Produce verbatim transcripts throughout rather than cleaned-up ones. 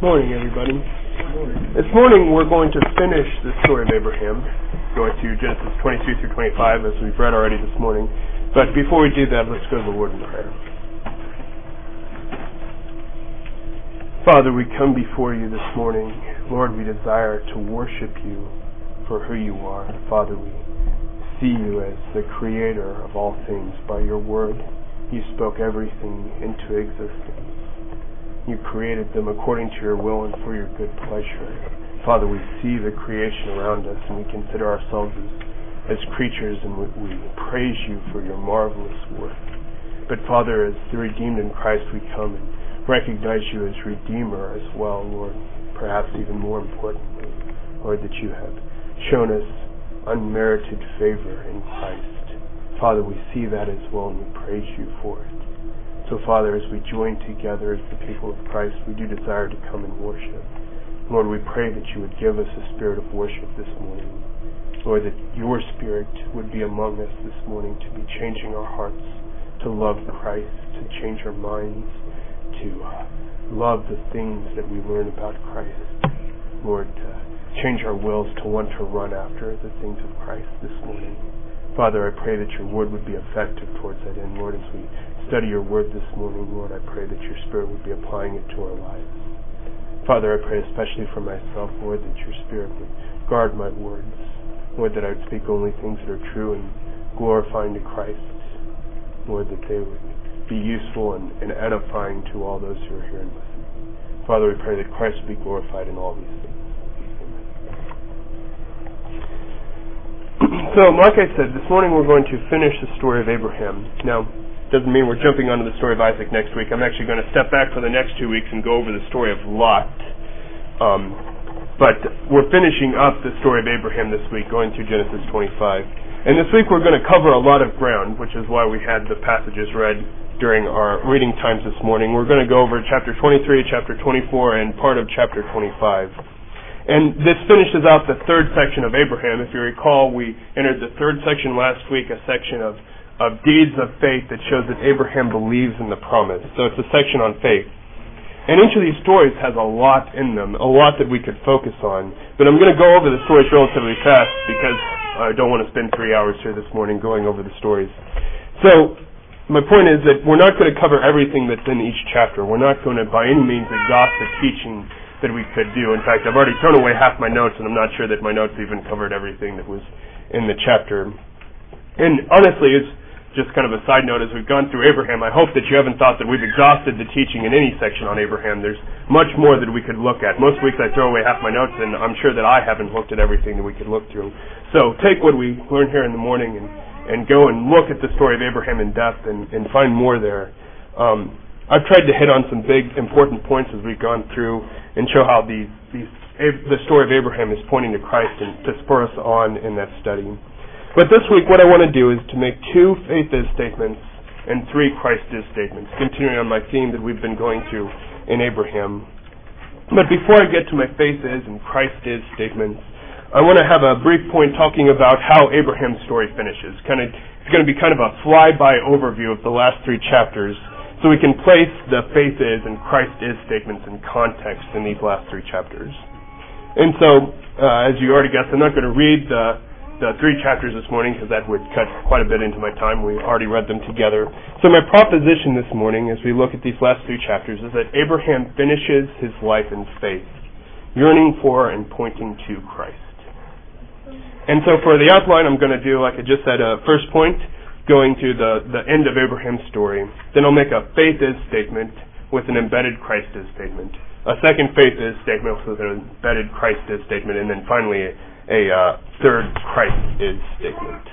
Morning, everybody. This morning we're going to finish the story of Abraham, going to Genesis twenty-two through twenty-five, as we've read already this morning. But before we do that, let's go to the Lord in prayer. Father, we come before you this morning. Lord, we desire to worship you for who you are. Father, we see you as the creator of all things. By your word, you spoke everything into existence. You created them according to your will and for your good pleasure. Father, we see the creation around us, and we consider ourselves as, as creatures, and we, we praise you for your marvelous work. But Father, as the redeemed in Christ, we come and recognize you as Redeemer as well, Lord. Perhaps even more importantly, Lord, that you have shown us unmerited favor in Christ. Father, we see that as well, and we praise you for it. So, Father, as we join together as the people of Christ, we do desire to come and worship. Lord, we pray that you would give us a spirit of worship this morning. Lord, that your spirit would be among us this morning to be changing our hearts, to love Christ, to change our minds, to uh, love the things that we learn about Christ. Lord, uh, change our wills to want to run after the things of Christ this morning. Father, I pray that your word would be effective towards that end. Lord, as we study your word this morning, Lord, I pray that your spirit would be applying it to our lives. Father, I pray especially for myself, Lord, that your spirit would guard my words. Lord, that I would speak only things that are true and glorifying to Christ. Lord, that they would be useful and, and edifying to all those who are here and listening. Father, we pray that Christ would be glorified in all these things. So, like I said, this morning we're going to finish the story of Abraham. Now, doesn't mean we're jumping onto the story of Isaac next week. I'm actually going to step back for the next two weeks and go over the story of Lot. Um, but we're finishing up the story of Abraham this week, going through Genesis twenty-five. And this week we're going to cover a lot of ground, which is why we had the passages read during our reading times this morning. We're going to go over chapter twenty-three, chapter twenty-four, and part of chapter twenty-five. And this finishes out the third section of Abraham. If you recall, we entered the third section last week, a section of, of deeds of faith that shows that Abraham believes in the promise. So it's a section on faith. And each of these stories has a lot in them, a lot that we could focus on. But I'm going to go over the stories relatively fast because I don't want to spend three hours here this morning going over the stories. So my point is that we're not going to cover everything that's in each chapter. We're not going to by any means exhaust the teaching that we could do. In fact, I've already thrown away half my notes, and I'm not sure that my notes even covered everything that was in the chapter. And honestly, it's just kind of a side note, as we've gone through Abraham, I hope that you haven't thought that we've exhausted the teaching in any section on Abraham. There's much more that we could look at. Most weeks I throw away half my notes, and I'm sure that I haven't looked at everything that we could look through. So take what we learn here in the morning and, and go and look at the story of Abraham in depth and, and find more there. Um, I've tried to hit on some big, important points as we've gone through and show how the, the, the story of Abraham is pointing to Christ and to spur us on in that study. But this week, what I want to do is to make two faith is statements and three Christ is statements, continuing on my theme that we've been going through in Abraham. But before I get to my faith is and Christ is statements, I want to have a brief point talking about how Abraham's story finishes. Kind of, it's going to be kind of a fly-by overview of the last three chapters, so we can place the faith is and Christ is statements in context in these last three chapters. And so, uh, as you already guessed, I'm not going to read the, the three chapters this morning because that would cut quite a bit into my time. We already read them together. So my proposition this morning as we look at these last three chapters is that Abraham finishes his life in faith, yearning for and pointing to Christ. And so for the outline, I'm going to do, like I just said, a first point, going to the, the end of Abraham's story. Then I'll make a faith is statement with an embedded Christ is statement. A second faith is statement with an embedded Christ is statement. And then finally a, a uh, third Christ is statement.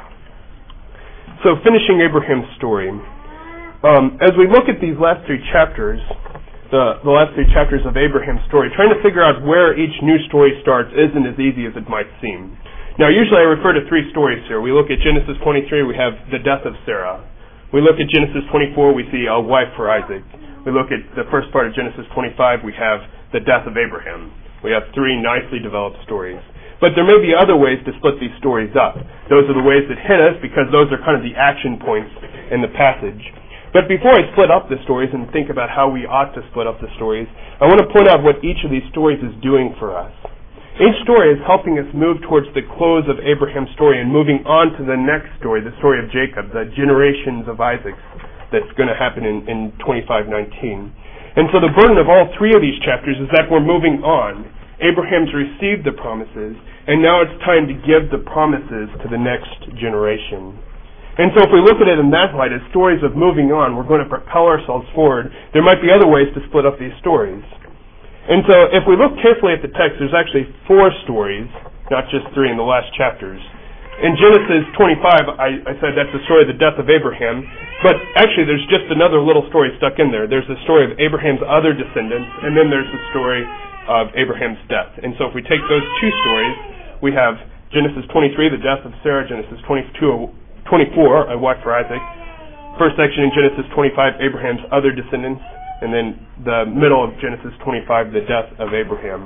So finishing Abraham's story. Um, as we look at these last three chapters, the, the last three chapters of Abraham's story, trying to figure out where each new story starts isn't as easy as it might seem. Now, usually I refer to three stories here. We look at Genesis twenty-three, we have the death of Sarah. We look at Genesis twenty-four, we see a wife for Isaac. We look at the first part of Genesis twenty-five, we have the death of Abraham. We have three nicely developed stories. But there may be other ways to split these stories up. Those are the ways that hit us because those are kind of the action points in the passage. But before I split up the stories and think about how we ought to split up the stories, I want to point out what each of these stories is doing for us. Each story is helping us move towards the close of Abraham's story and moving on to the next story, the story of Jacob, the generations of Isaac that's going to happen in, in twenty-five nineteen. And so the burden of all three of these chapters is that we're moving on. Abraham's received the promises, and now it's time to give the promises to the next generation. And so if we look at it in that light, as stories of moving on, we're going to propel ourselves forward. There might be other ways to split up these stories. And so if we look carefully at the text, there's actually four stories, not just three in the last chapters. In Genesis twenty-five, I, I said that's the story of the death of Abraham, but actually there's just another little story stuck in there. There's the story of Abraham's other descendants, and then there's the story of Abraham's death. And so if we take those two stories, we have Genesis twenty-three, the death of Sarah, Genesis twenty-two, twenty-four, a wife for Isaac. First section in Genesis twenty-five, Abraham's other descendants, and then the middle of Genesis twenty-five, the death of Abraham.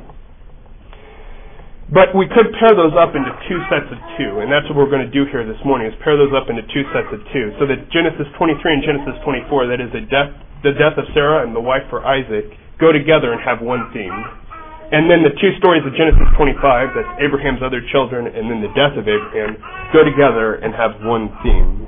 But we could pair those up into two sets of two, and that's what we're going to do here this morning, is pair those up into two sets of two. So that Genesis twenty-three and Genesis twenty-four, that is the death, the death of Sarah and the wife for Isaac, go together and have one theme. And then the two stories of Genesis twenty-five, that's Abraham's other children, and then the death of Abraham, go together and have one theme.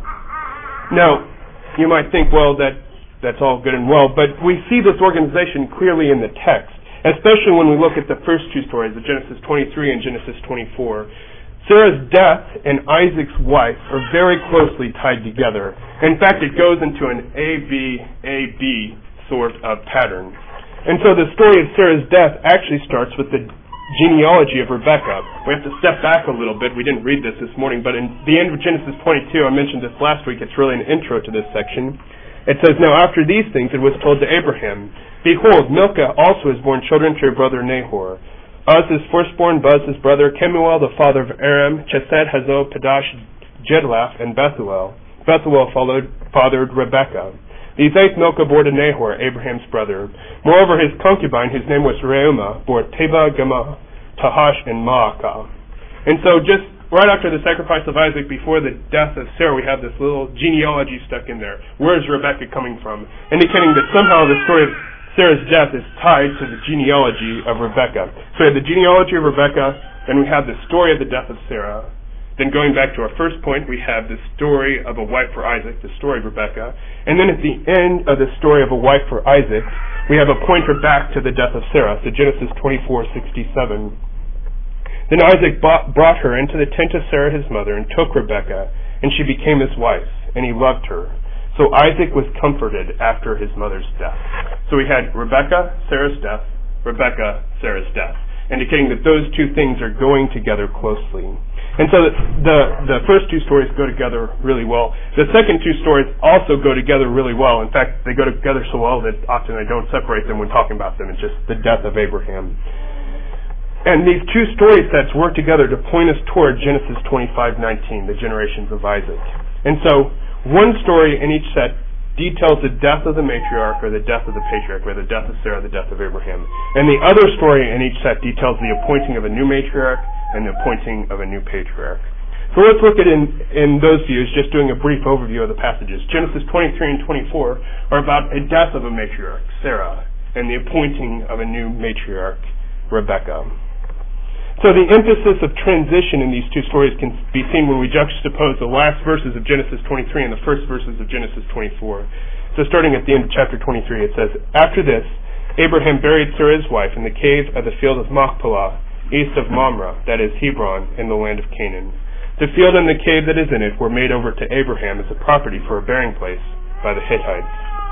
Now, you might think, well, that that's all good and well, but we see this organization clearly in the text, especially when we look at the first two stories, of Genesis twenty-three and Genesis twenty-four. Sarah's death and Isaac's wife are very closely tied together. In fact, it goes into an A B A B sort of pattern. And so the story of Sarah's death actually starts with the genealogy of Rebekah. We have to step back a little bit. We didn't read this this morning, but in the end of Genesis twenty-two, I mentioned this last week, it's really an intro to this section. It says, "Now after these things it was told to Abraham, Behold, Milcah also has borne children to her brother Nahor. Uz his firstborn, Buz his brother, Kemuel the father of Aram, Chesed, Hazo, Padash, Jedlaph, and Bethuel. Bethuel followed, fathered Rebekah. These eight Milcah bore to Nahor, Abraham's brother. Moreover, his concubine, whose name was Reumah, bore Teba, Gama, Tahash, and Maacah." And so just right after the sacrifice of Isaac, before the death of Sarah, we have this little genealogy stuck in there. Where is Rebekah coming from? Indicating that somehow the story of Sarah's death is tied to the genealogy of Rebekah. So we have the genealogy of Rebekah, then we have the story of the death of Sarah. Then going back to our first point, we have the story of a wife for Isaac, the story of Rebekah. And then at the end of the story of a wife for Isaac, we have a pointer back to the death of Sarah, so Genesis twenty-four sixty-seven. Then Isaac brought her into the tent of Sarah his mother, and took Rebekah, and she became his wife, and he loved her. So Isaac was comforted after his mother's death. So we had Rebekah, Sarah's death, Rebekah, Sarah's death, indicating that those two things are going together closely. And so the, the the first two stories go together really well. The second two stories also go together really well. In fact, they go together so well that often I don't separate them when talking about them. It's just the death of Abraham. And these two story sets work together to point us toward Genesis twenty-five nineteen, the generations of Isaac. And so one story in each set details the death of the matriarch or the death of the patriarch, or the death of Sarah, the death of Abraham. And the other story in each set details the appointing of a new matriarch and the appointing of a new patriarch. So let's look at in, in those views, just doing a brief overview of the passages. Genesis twenty-three and twenty-four are about a death of a matriarch, Sarah, and the appointing of a new matriarch, Rebekah. So the emphasis of transition in these two stories can be seen when we juxtapose the last verses of Genesis twenty-three and the first verses of Genesis twenty-four. So starting at the end of chapter twenty-three, it says, "After this, Abraham buried Sarah his wife in the cave of the field of Machpelah, east of Mamre, that is Hebron, in the land of Canaan. The field and the cave that is in it were made over to Abraham as a property for a burying place by the Hittites.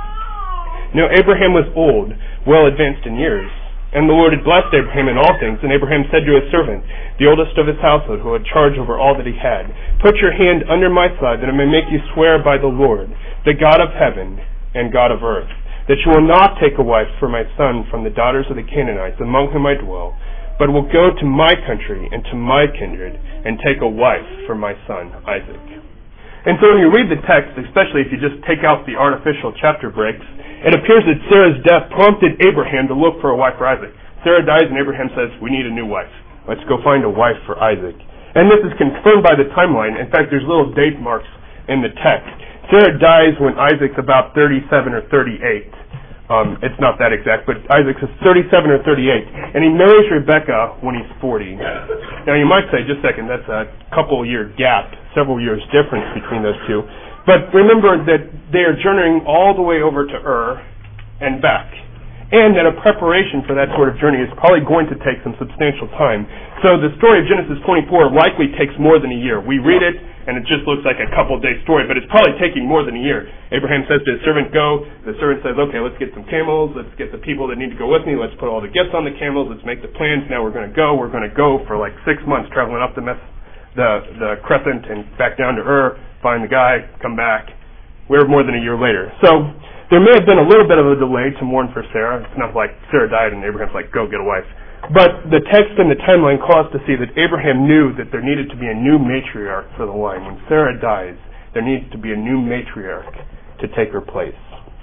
Now Abraham was old, well advanced in years. And the Lord had blessed Abraham in all things, and Abraham said to his servant, the oldest of his household, who had charge over all that he had, Put your hand under my side, that I may make you swear by the Lord, the God of heaven and God of earth, that you will not take a wife for my son from the daughters of the Canaanites, among whom I dwell, but will go to my country and to my kindred, and take a wife for my son Isaac." And so when you read the text, especially if you just take out the artificial chapter breaks, it appears that Sarah's death prompted Abraham to look for a wife for Isaac. Sarah dies and Abraham says, "We need a new wife. Let's go find a wife for Isaac." And this is confirmed by the timeline. In fact, there's little date marks in the text Sarah dies when Isaac's about thirty-seven or thirty-eight. Um, it's not that exact, but Isaac's is thirty-seven or thirty-eight. And he marries Rebekah when he's forty. Now you might say, just a second, that's a couple year gap, several years difference between those two. But remember that they are journeying all the way over to Ur and back. And that a preparation for that sort of journey is probably going to take some substantial time. So the story of Genesis twenty-four likely takes more than a year. We read it, and it just looks like a couple-day story, but it's probably taking more than a year. Abraham says to his servant, go. The servant says, okay, let's get some camels. Let's get the people that need to go with me. Let's put all the gifts on the camels. Let's make the plans. Now we're going to go. We're going to go for like six months traveling up the, mes- the, the crescent and back down to Ur, find the guy, come back. We're more than a year later. So there may have been a little bit of a delay to mourn for Sarah. It's not like Sarah died and Abraham's like, go get a wife. But the text and the timeline call us to see that Abraham knew that there needed to be a new matriarch for the line. When Sarah dies, there needs to be a new matriarch to take her place.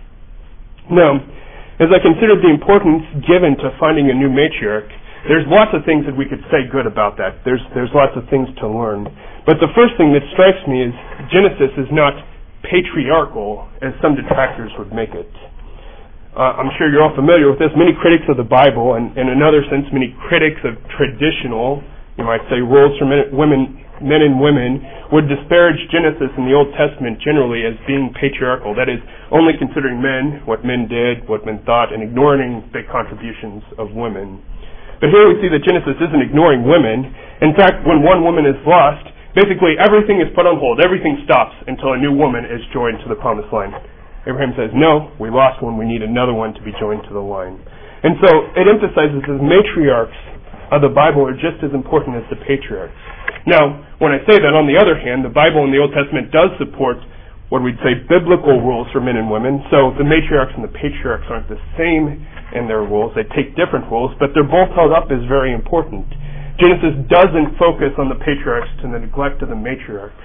Now, as I considered the importance given to finding a new matriarch, there's lots of things that we could say good about that. There's, there's lots of things to learn. But the first thing that strikes me is Genesis is not patriarchal as some detractors would make it. Uh, I'm sure you're all familiar with this. Many critics of the Bible, and in another sense, many critics of traditional, you might say, roles for men, women, men and women, would disparage Genesis in the Old Testament generally as being patriarchal. That is, only considering men, what men did, what men thought, and ignoring the contributions of women. But here we see that Genesis isn't ignoring women. In fact, when one woman is lost, basically everything is put on hold. Everything stops until a new woman is joined to the promised line. Abraham says, no, we lost one, we need another one to be joined to the line. And so it emphasizes that the matriarchs of the Bible are just as important as the patriarchs. Now, when I say that, on the other hand, the Bible in the Old Testament does support what we'd say biblical rules for men and women. So the matriarchs and the patriarchs aren't the same in their roles. They take different roles, but they're both held up as very important. Genesis doesn't focus on the patriarchs to the neglect of the matriarchs.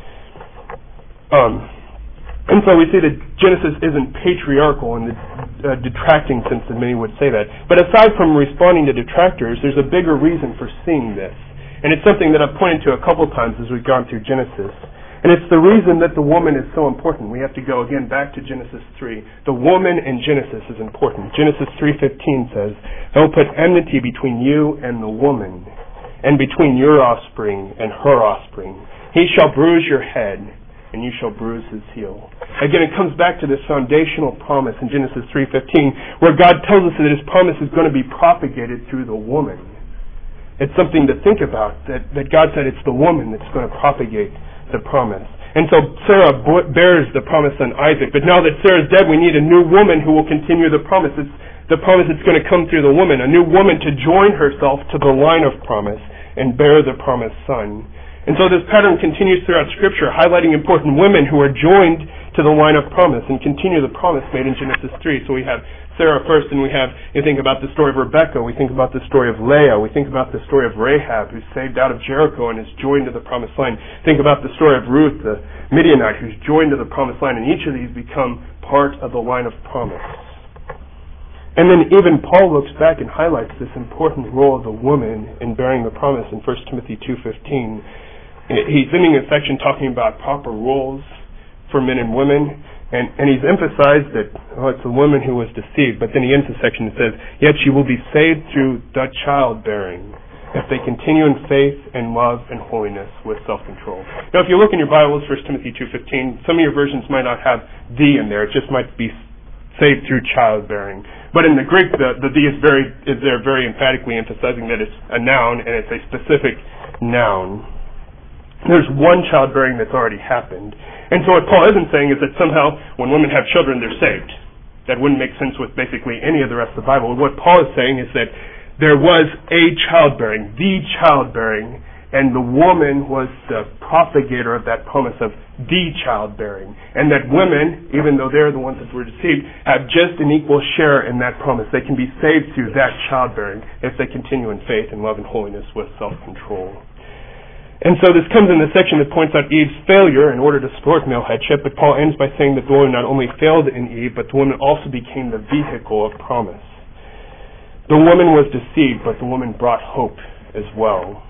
Um... And so we see that Genesis isn't patriarchal in the uh, detracting sense that many would say that. But aside from responding to detractors, there's a bigger reason for seeing this. And it's something that I've pointed to a couple times as we've gone through Genesis. And it's the reason that the woman is so important. We have to go again back to Genesis three. The woman in Genesis is important. Genesis three fifteen says, I will put enmity between you and the woman, and between your offspring and her offspring. He shall bruise your head, and you shall bruise his heel. Again, it comes back to this foundational promise in Genesis three fifteen, where God tells us that his promise is going to be propagated through the woman. It's something to think about, that, that God said it's the woman that's going to propagate the promise. And so Sarah bears the promise on Isaac, but now that Sarah's dead, we need a new woman who will continue the promise. It's the promise that's going to come through the woman, a new woman to join herself to the line of promise and bear the promised son. And so this pattern continues throughout Scripture, highlighting important women who are joined to the line of promise and continue the promise made in Genesis three. So we have Sarah first, and we have, you think about the story of Rebekah, we think about the story of Leah, we think about the story of Rahab, who's saved out of Jericho and is joined to the promised line. Think about the story of Ruth, the Midianite, who's joined to the promised line, and each of these become part of the line of promise. And then even Paul looks back and highlights this important role of the woman in bearing the promise in First Timothy two fifteen. He's ending a section talking about proper roles for men and women, and, and he's emphasized that, oh, it's a woman who was deceived, but then he ends the section and says, yet she will be saved through the childbearing, if they continue in faith and love and holiness with self-control. Now, if you look in your Bibles, First Timothy two fifteen, some of your versions might not have the in there, it just might be saved through childbearing. But in the Greek, the, the the is very is there very emphatically emphasizing that it's a noun, and it's a specific noun. There's one childbearing that's already happened. And so what Paul isn't saying is that somehow when women have children, they're saved. That wouldn't make sense with basically any of the rest of the Bible. What Paul is saying is that there was a childbearing, the childbearing, and the woman was the propagator of that promise of the childbearing. And that women, even though they're the ones that were deceived, have just an equal share in that promise. They can be saved through that childbearing if they continue in faith and love and holiness with self-control. And so this comes in the section that points out Eve's failure in order to support male headship, but Paul ends by saying that the woman not only failed in Eve, but the woman also became the vehicle of promise. The woman was deceived, but the woman brought hope as well.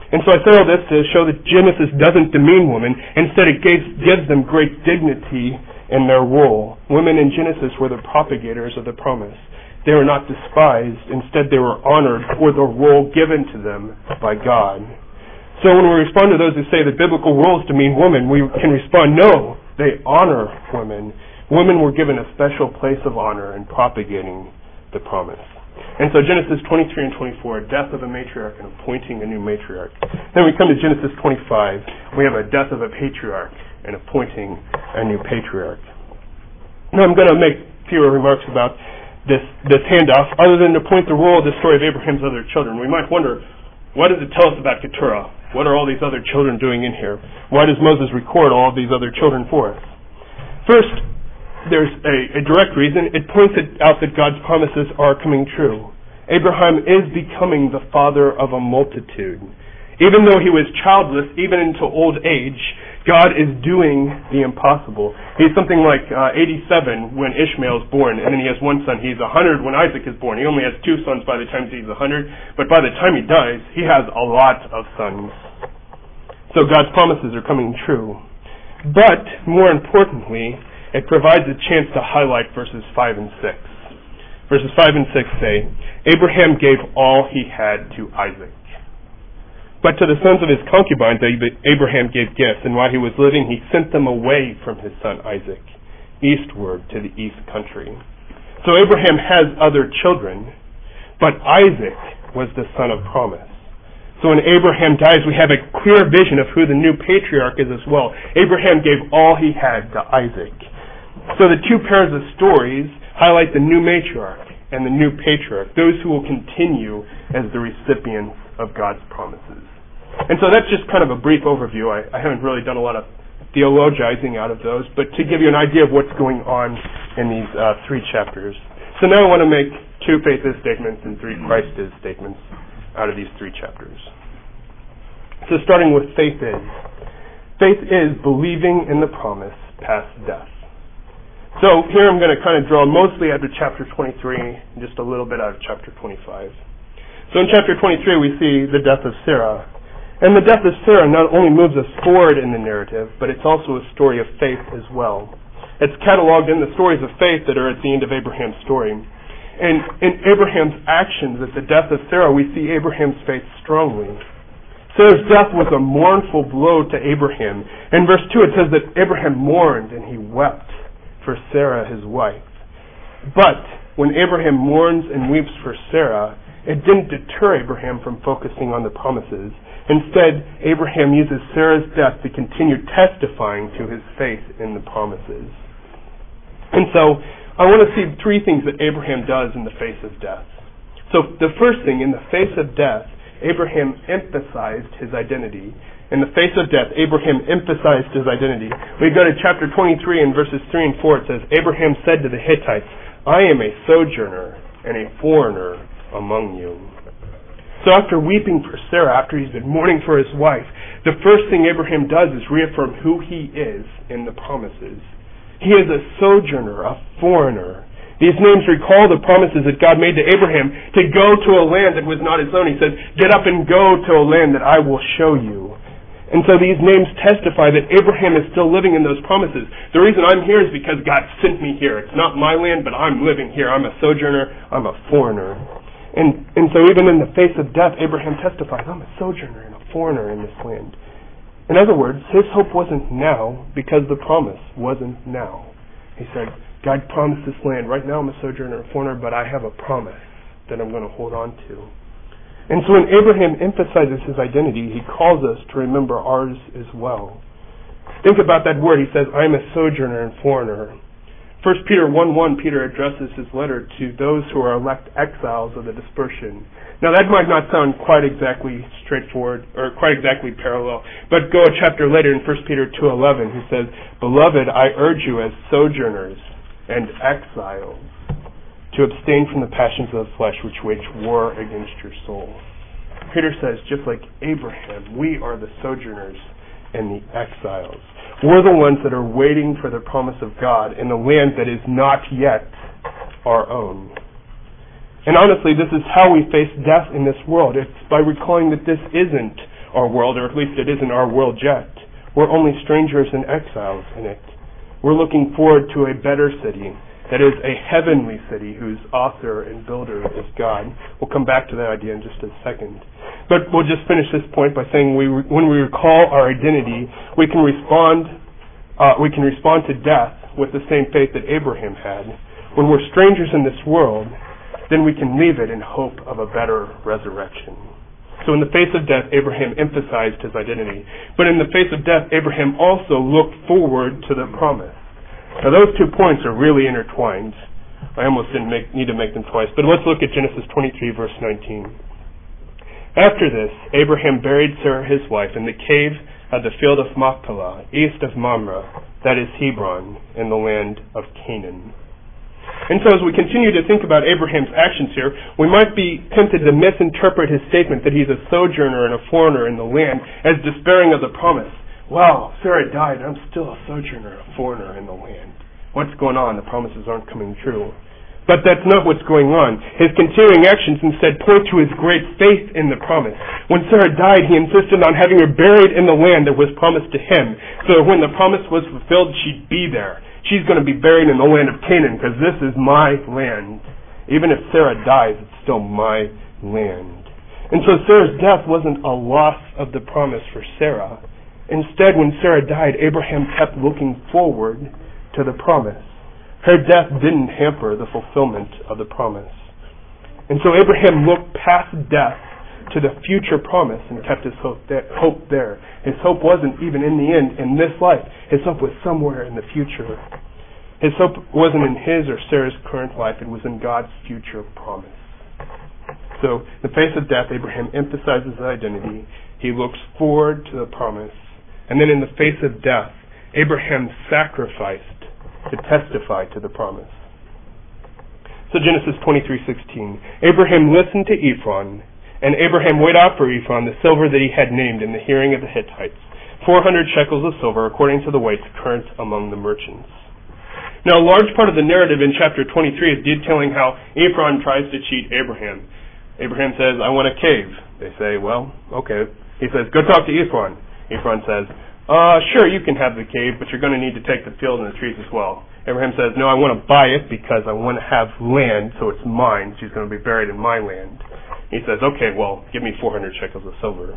And so I say all this to show that Genesis doesn't demean women. Instead, it gives, gives them great dignity in their role. Women in Genesis were the propagators of the promise. They were not despised. Instead, they were honored for the role given to them by God. So when we respond to those who say that biblical roles demean women, we can respond, no, they honor women. Women were given a special place of honor in propagating the promise. And so Genesis twenty-three and twenty-four, death of a matriarch and appointing a new matriarch. Then we come to Genesis twenty-five, we have a death of a patriarch and appointing a new patriarch. Now I'm going to make fewer remarks about this, this handoff, other than to point the role of the story of Abraham's other children. We might wonder, what does it tell us about Keturah? What are all these other children doing in here? Why does Moses record all of these other children for us? First, there's a, a direct reason. It points it out that God's promises are coming true. Abraham is becoming the father of a multitude. Even though he was childless, even into old age, God is doing the impossible. He's something like uh, eighty-seven when Ishmael is born, and then he has one son. He's one hundred when Isaac is born. He only has two sons by the time he's one hundred, but by the time he dies, he has a lot of sons. So God's promises are coming true. But, more importantly, it provides a chance to highlight verses five and six. Verses five and six say, Abraham gave all he had to Isaac. But to the sons of his concubines Abraham gave gifts, and while he was living he sent them away from his son Isaac, eastward to the east country. So Abraham has other children, but Isaac was the son of promise. So when Abraham dies, we have a clear vision of who the new patriarch is as well. Abraham gave all he had to Isaac. So the two pairs of stories highlight the new matriarch and the new patriarch, those who will continue as the recipients of God's promises. And so that's just kind of a brief overview. I, I haven't really done a lot of theologizing out of those, but to give you an idea of what's going on in these uh, three chapters. So now I want to make two faith is statements and three Christ is statements out of these three chapters. So starting with faith is. Faith is believing in the promise past death. So here I'm going to kind of draw mostly out of chapter twenty-three and just a little bit out of chapter twenty-five. So in chapter twenty-three we see the death of Sarah. And the death of Sarah not only moves us forward in the narrative, but it's also a story of faith as well. It's cataloged in the stories of faith that are at the end of Abraham's story. And in Abraham's actions at the death of Sarah, we see Abraham's faith strongly. Sarah's death was a mournful blow to Abraham. In verse two it says that Abraham mourned and he wept for Sarah his wife. But when Abraham mourns and weeps for Sarah, it didn't deter Abraham from focusing on the promises. Instead, Abraham uses Sarah's death to continue testifying to his faith in the promises. And so, I want to see three things that Abraham does in the face of death. So, the first thing, in the face of death, Abraham emphasized his identity. In the face of death, Abraham emphasized his identity. We go to chapter twenty-three and verses three and four. It says, Abraham said to the Hittites, I am a sojourner and a foreigner among you. So after weeping for Sarah, after he's been mourning for his wife, the first thing Abraham does is reaffirm who he is in the promises. He is a sojourner, a foreigner. These names recall the promises that God made to Abraham to go to a land that was not his own. He says, get up and go to a land that I will show you. And so these names testify that Abraham is still living in those promises. The reason I'm here is because God sent me here. It's not my land, but I'm living here. I'm a sojourner. I'm a foreigner. And and so even in the face of death, Abraham testifies, I'm a sojourner and a foreigner in this land. In other words, his hope wasn't now because the promise wasn't now. He said, God promised this land. Right now I'm a sojourner and a foreigner, but I have a promise that I'm going to hold on to. And so when Abraham emphasizes his identity, he calls us to remember ours as well. Think about that word. He says, I'm a sojourner and foreigner. First Peter one one, Peter addresses his letter to those who are elect exiles of the dispersion. Now that might not sound quite exactly straightforward, or quite exactly parallel, but go a chapter later in First Peter two eleven, he says, Beloved, I urge you as sojourners and exiles to abstain from the passions of the flesh which wage war against your soul. Peter says, just like Abraham, we are the sojourners and the exiles. We're the ones that are waiting for the promise of God in a land that is not yet our own. And honestly, this is how we face death in this world. It's by recalling that this isn't our world, or at least it isn't our world yet. We're only strangers and exiles in it. We're looking forward to a better city, that is, a heavenly city whose author and builder is God. We'll come back to that idea in just a second. But we'll just finish this point by saying we, when we recall our identity, we can respond, uh, we can respond to death with the same faith that Abraham had. When we're strangers in this world, then we can leave it in hope of a better resurrection. So in the face of death, Abraham emphasized his identity. But in the face of death, Abraham also looked forward to the promise. Now those two points are really intertwined. I almost didn't make, need to make them twice. But let's look at Genesis twenty-three, verse nineteen. After this, Abraham buried Sarah his wife in the cave of the field of Machpelah, east of Mamre, that is Hebron, in the land of Canaan. And so as we continue to think about Abraham's actions here, we might be tempted to misinterpret his statement that he's a sojourner and a foreigner in the land as despairing of the promise. Wow, Sarah died, and I'm still a sojourner, a foreigner in the land. What's going on? The promises aren't coming true. But that's not what's going on. His continuing actions instead point to his great faith in the promise. When Sarah died, he insisted on having her buried in the land that was promised to him, so that when the promise was fulfilled, she'd be there. She's going to be buried in the land of Canaan because this is my land. Even if Sarah dies, it's still my land. And so Sarah's death wasn't a loss of the promise for Sarah. Instead, when Sarah died, Abraham kept looking forward to the promise. Her death didn't hamper the fulfillment of the promise. And so Abraham looked past death to the future promise and kept his hope there. His hope wasn't even in the end, in this life. His hope was somewhere in the future. His hope wasn't in his or Sarah's current life. It was in God's future promise. So, in the face of death, Abraham emphasizes his identity. He looks forward to the promise. And then in the face of death, Abraham sacrificed to testify to the promise. So Genesis twenty-three sixteen. Abraham listened to Ephron, and Abraham weighed out for Ephron the silver that he had named in the hearing of the Hittites, four hundred shekels of silver, according to the weights current among the merchants. Now, a large part of the narrative in chapter twenty-three is detailing how Ephron tries to cheat Abraham. Abraham says, I want a cave. They say, well, okay. He says, go talk to Ephron. Ephron says, uh, sure, you can have the cave, but you're going to need to take the field and the trees as well. Abraham says, no, I want to buy it because I want to have land, so it's mine. She's going to be buried in my land. He says, okay, well, give me four hundred shekels of silver.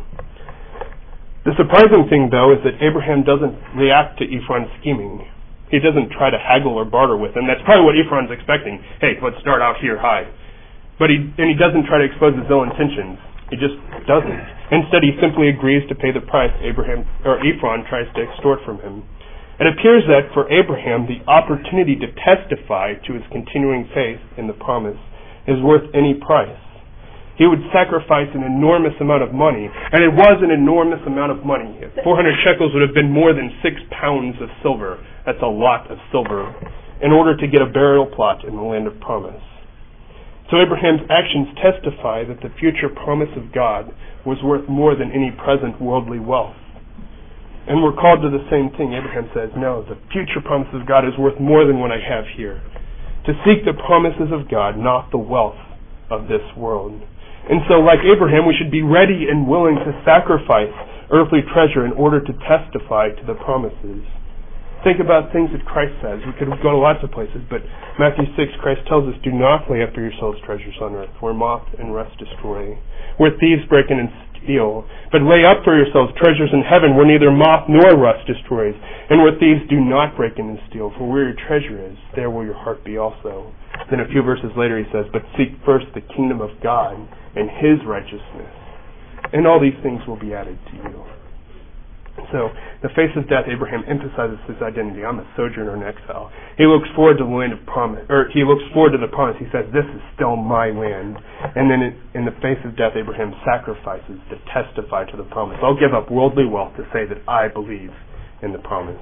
The surprising thing, though, is that Abraham doesn't react to Ephron's scheming. He doesn't try to haggle or barter with him. That's probably what Ephron's expecting. Hey, let's start out here high. But he, and he doesn't try to expose his ill intentions. He just doesn't. Instead, he simply agrees to pay the price Abraham or Ephron tries to extort from him. It appears that for Abraham, the opportunity to testify to his continuing faith in the promise is worth any price. He would sacrifice an enormous amount of money, and it was an enormous amount of money. four hundred shekels would have been more than six pounds of silver. That's a lot of silver, in order to get a burial plot in the land of promise. So Abraham's actions testify that the future promise of God was worth more than any present worldly wealth. And we're called to the same thing. Abraham says, no, the future promise of God is worth more than what I have here. To seek the promises of God, not the wealth of this world. And so, like Abraham, we should be ready and willing to sacrifice earthly treasure in order to testify to the promises. Think about things that Christ says. We could go to lots of places, but Matthew six, Christ tells us, do not lay up for yourselves treasures on earth, where moth and rust destroy, where thieves break in and steal, but lay up for yourselves treasures in heaven, where neither moth nor rust destroys, and where thieves do not break in and steal. For where your treasure is, there will your heart be also. Then a few verses later he says, but seek first the kingdom of God and His righteousness, and all these things will be added to you. So, in the face of death, Abraham emphasizes his identity. I'm a sojourner in exile. He looks forward to the land of promise, or he looks forward to the promise. He says, "This is still my land." And then, in, in the face of death, Abraham sacrifices to testify to the promise. I'll give up worldly wealth to say that I believe in the promise.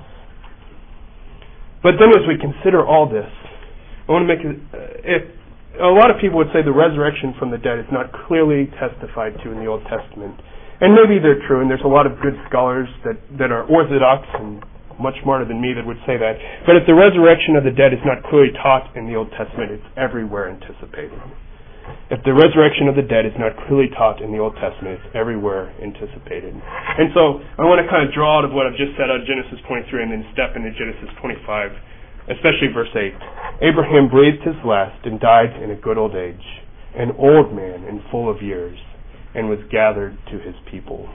But then, as we consider all this, I want to make it. Uh, it a lot of people would say the resurrection from the dead is not clearly testified to in the Old Testament. And maybe they're true, and there's a lot of good scholars that, that are orthodox and much smarter than me that would say that. But if the resurrection of the dead is not clearly taught in the Old Testament, it's everywhere anticipated. If the resurrection of the dead is not clearly taught in the Old Testament, it's everywhere anticipated. And so I want to kind of draw out of what I've just said out of Genesis twenty-three and then step into Genesis twenty-five, especially verse eight. Abraham breathed his last and died in a good old age, an old man and full of years, and was gathered to his people.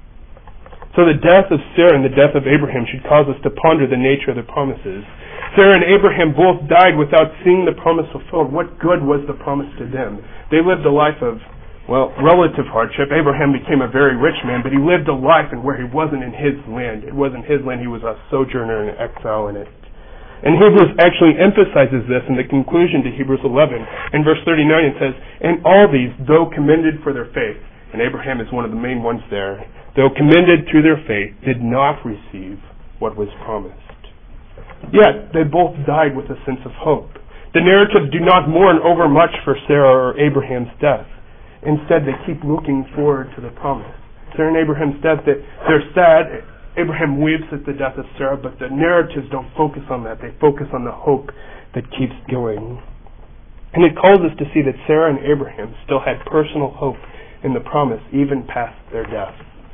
So the death of Sarah and the death of Abraham should cause us to ponder the nature of the promises. Sarah and Abraham both died without seeing the promise fulfilled. What good was the promise to them? They lived a life of, well, relative hardship. Abraham became a very rich man, but he lived a life in where he wasn't in his land. It wasn't his land. He was a sojourner and an exile in it. And Hebrews actually emphasizes this in the conclusion to Hebrews eleven. In verse thirty-nine it says, "And all these, though commended for their faith," and Abraham is one of the main ones there, "though commended through their faith, did not receive what was promised. Yet they both died with a sense of hope. The narratives do not mourn overmuch for Sarah or Abraham's death. Instead, they keep looking forward to the promise. Sarah and Abraham's death, they're sad. Abraham weeps at the death of Sarah, but the narratives don't focus on that. They focus on the hope that keeps going. And it calls us to see that Sarah and Abraham still had personal hope in the promise, even past their death.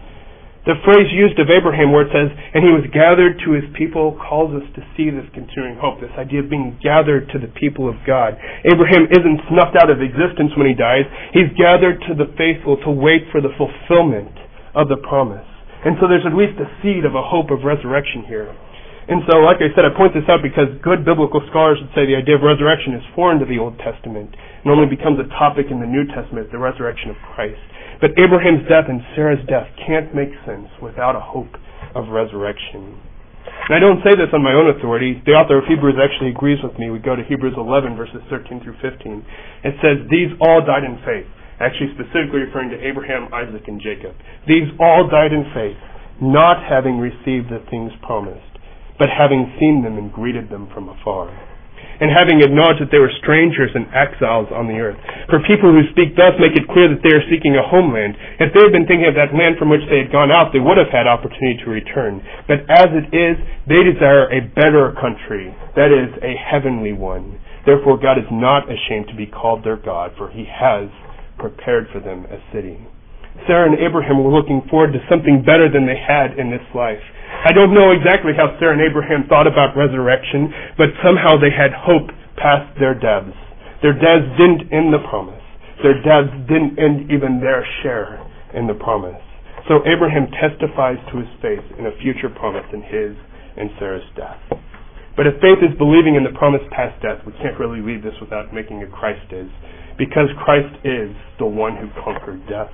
The phrase used of Abraham where it says, "and he was gathered to his people," calls us to see this continuing hope, this idea of being gathered to the people of God. Abraham isn't snuffed out of existence when he dies. He's gathered to the faithful to wait for the fulfillment of the promise. And so there's at least a seed of a hope of resurrection here. And so, like I said, I point this out because good biblical scholars would say the idea of resurrection is foreign to the Old Testament and only becomes a topic in the New Testament, the resurrection of Christ. But Abraham's death and Sarah's death can't make sense without a hope of resurrection. And I don't say this on my own authority. The author of Hebrews actually agrees with me. We go to Hebrews eleven, verses thirteen through fifteen. It says, "These all died in faith," actually specifically referring to Abraham, Isaac, and Jacob. "These all died in faith, not having received the things promised, but having seen them and greeted them from afar, and having acknowledged that they were strangers and exiles on the earth. For people who speak thus make it clear that they are seeking a homeland. If they had been thinking of that land from which they had gone out, they would have had opportunity to return. But as it is, they desire a better country, that is, a heavenly one. Therefore God is not ashamed to be called their God, for he has prepared for them a city." Sarah and Abraham were looking forward to something better than they had in this life. I don't know exactly how Sarah and Abraham thought about resurrection, but somehow they had hope past their deaths. Their deaths didn't end the promise. Their deaths didn't end even their share in the promise. So Abraham testifies to his faith in a future promise in his and Sarah's death. But if faith is believing in the promise past death, we can't really leave this without making a Christ is, because Christ is the one who conquered death.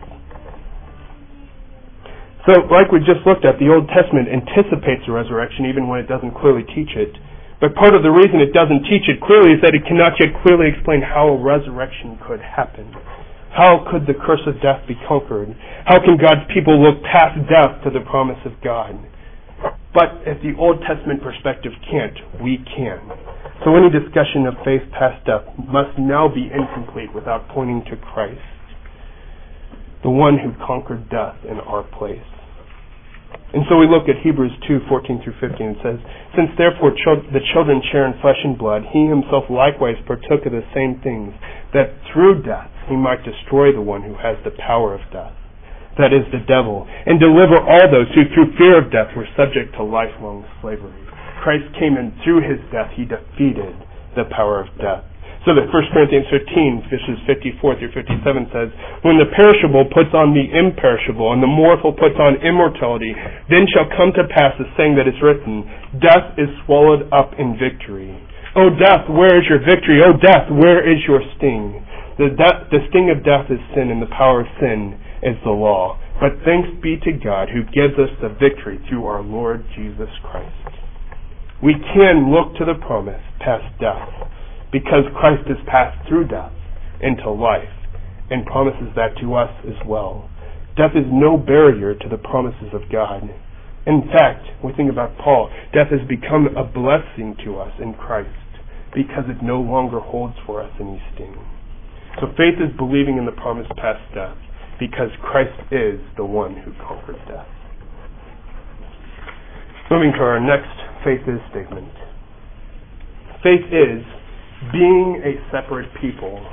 So, like we just looked at, the Old Testament anticipates the resurrection even when it doesn't clearly teach it. But part of the reason it doesn't teach it clearly is that it cannot yet clearly explain how a resurrection could happen. How could the curse of death be conquered? How can God's people look past death to the promise of God? But if the Old Testament perspective can't, we can. So any discussion of faith past death must now be incomplete without pointing to Christ, the one who conquered death in our place. And so we look at Hebrews two, fourteen through fifteen. It says, "Since therefore chil- the children share in flesh and blood, he himself likewise partook of the same things, that through death he might destroy the one who has the power of death, that is, the devil, and deliver all those who through fear of death were subject to lifelong slavery." Christ came, and through his death he defeated the power of death. So that First Corinthians fifteen, verses fifty-four through fifty-seven says, "When the perishable puts on the imperishable, and the mortal puts on immortality, then shall come to pass the saying that is written, Death is swallowed up in victory. O death, where is your victory? O death, where is your sting? The, de- the sting of death is sin, and the power of sin is the law. But thanks be to God who gives us the victory through our Lord Jesus Christ." We can look to the promise past death, because Christ has passed through death into life and promises that to us as well. Death is no barrier to the promises of God. In fact, we think about Paul, death has become a blessing to us in Christ because it no longer holds for us any sting. So faith is believing in the promise past death because Christ is the one who conquered death. Moving to our next faith is statement. Faith is being a separate people